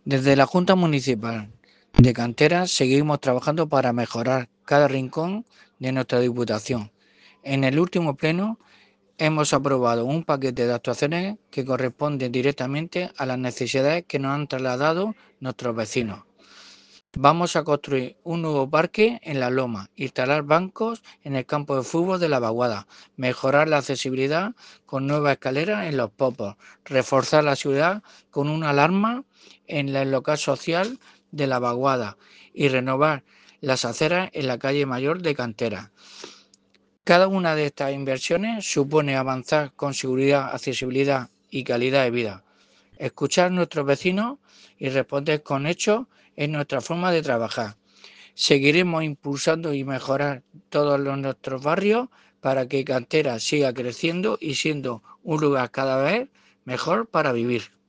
Desde la Junta Municipal de Cantera seguimos trabajando para mejorar cada rincón de nuestra Diputación. En el último pleno hemos aprobado un paquete de actuaciones que corresponden directamente a las necesidades que nos han trasladado nuestros vecinos. Vamos a construir un nuevo parque en La Loma, instalar bancos en el campo de fútbol de La Vaguada, mejorar la accesibilidad con nuevas escaleras en Los Popos, reforzar la ciudad con una alarma en el local social de La Vaguada y renovar las aceras en la calle Mayor de Cantera. Cada una de estas inversiones supone avanzar con seguridad, accesibilidad y calidad de vida. Escuchar a nuestros vecinos y responder con hechos es nuestra forma de trabajar. Seguiremos impulsando y mejorar todos nuestros barrios para que Cantera siga creciendo y siendo un lugar cada vez mejor para vivir.